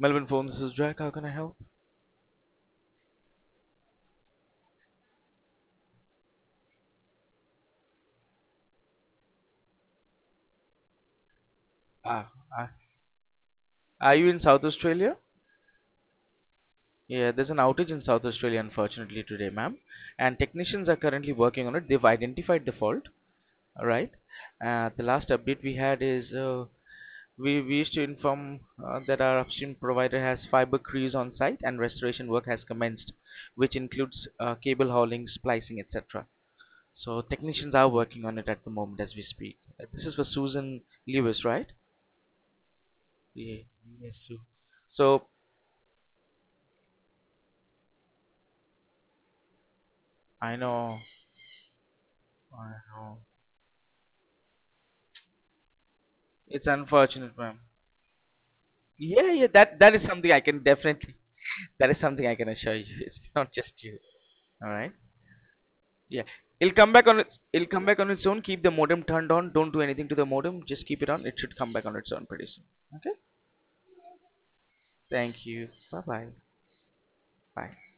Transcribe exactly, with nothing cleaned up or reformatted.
Melbourne phone, this is Jack. How can I help? Ah, ah, are you in South Australia? Yeah, there's an outage in South Australia, unfortunately, today, ma'am. And technicians are currently working on it. They've identified the fault. All right. Uh, the last update we had is uh, we, we used to inform uh, that our upstream provider has fiber crews on site and restoration work has commenced, which includes uh, cable hauling, splicing, et cetera. So technicians are working on it at the moment as we speak. Uh, This is for Susan Lewis, right? Yeah, yes, Sue. So I know, I know. It's unfortunate, ma'am. Yeah, yeah, that that is something I can definitely, that is something I can assure you. It's not just you. All right. Yeah, it'll come back on its, it'll come back on its own. Keep the modem turned on. Don't do anything to the modem. Just keep it on. It should come back on its own pretty soon. Okay. Thank you. Bye bye. Bye.